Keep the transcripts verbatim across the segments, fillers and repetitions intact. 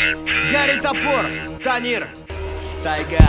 Гарри Топор, Танир, Тайга.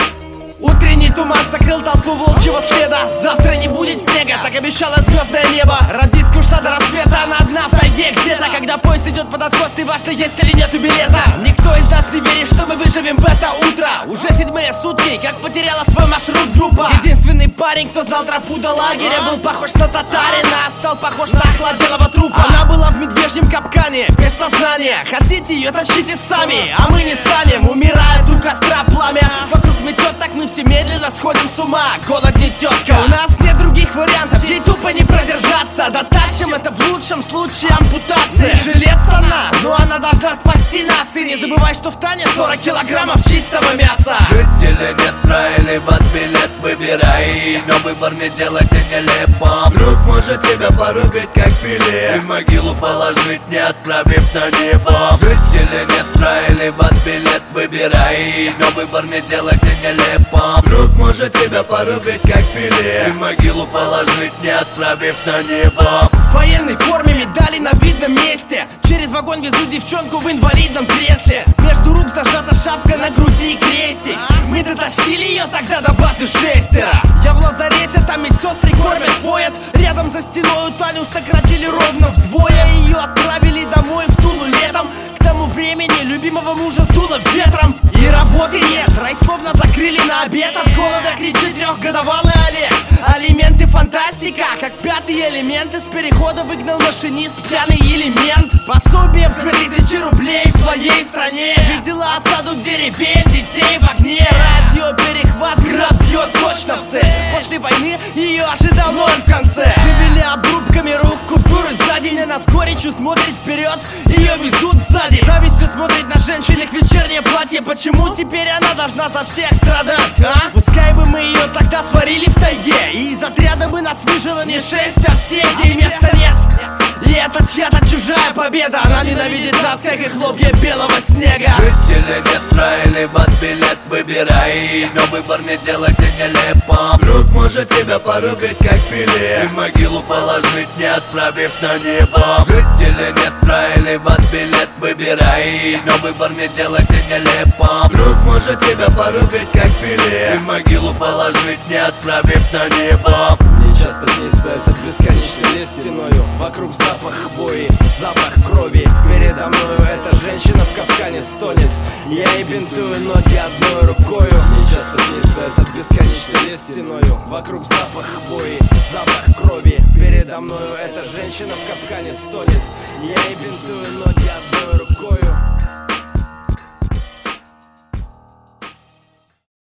Утренний туман закрыл толпу волчьего следа. Завтра не будет снега, так обещало звездное небо. Радистка ушла до рассвета, она одна в тайге где-то. Когда поезд идет под откос, не важно, есть или нету билета. Никто из нас не верит, что мы выживем в это утро. Уже седьмые сутки, как потеряла свой маршрут группа. Единственный парень, кто знал тропу до лагеря, был похож на татарина, а стал похож на охладелого трупа. Она была в медвежьем капкане, без сознания. Хотите ее, тащите сами, а мы не станем. Умирает у костра пламя, вокруг метет, так мы все медленно сходим с ума. Голод не тетка, у нас нет других вариантов, ей тупо не продержаться. Дотащим это в лучшем случае ампутация. Жилец она, но она должна спасти нас. И не забывай, что в Тане сорок килограммов чистого мяса. Жить или нет, рай или в билет выбирай. Но выбор не делать и нелепо. Друг может тебя порубить как филе и в могилу положить, не отправив на небо. Жить или нет, рай или в билет выбирай. Но выбор не делать и нелепо. Друг может тебя порубить как филе и в могилу положить, не отправив на небо. В военной форме, медали на видном месте. Через вагон везу девчонку в инвалидном кресле. Между рук зажата шапка, на груди крестик. Мы дотащили ее тогда до базы шестеро. Я в лазарете, там медсестры кормят, поят. Рядом за стеной Таню сократили ровно вдвое. Ее отправили домой в Тулу летом. К тому времени любимого мужа сдуло ветром. И работы нет, рай словно закрыли на обед. От голода кричит трехгодовалый Олег. Алименты фантастика, как пятый элемент. Из перехода выгнал машинист, пьяный элемент. Пособие в две тысячи рублей в своей стране. Видела осаду деревень, детей в огне. Радиоперехват, град бьет точно в цель. После войны ее ожидал ноль в конце. Шевеля обрубками рук купюры сзади. Она с горечью смотрит вперед, ее везут сзади. Завистью смотрит на женщинах вечернее платье. Почему теперь она должна за всех страдать, а? Пускай бы мы ее тогда сварили в тайге, и из отряда бы нас выжило не шесть, а все, ей места нет. И это чья-то чужая победа. Она ненавидит нас, как и хлопья белого снега. Жить или нет, рай или в билет выбирай. Но выбор не делать и нелепо. Друг может тебя порубить как филе и в могилу положить, не отправив на небо. Жить или нет, рай или в билет выбирай. Но выбор не делать и нелепо. Друг может тебя порубить как филе и в могилу положить, не отправив на небо. Мне часто снится этот бесконечный лес стеною. Вокруг запах хвои, запах крови. Передо мною эта женщина в капкане стонет. Я ей бинтую ноги одной рукою. Мне часто снится этот бесконечный лес стеною. Вокруг запах хвои, запах крови. Передо мною эта женщина в капкане стонет. Я ей бинтую ноги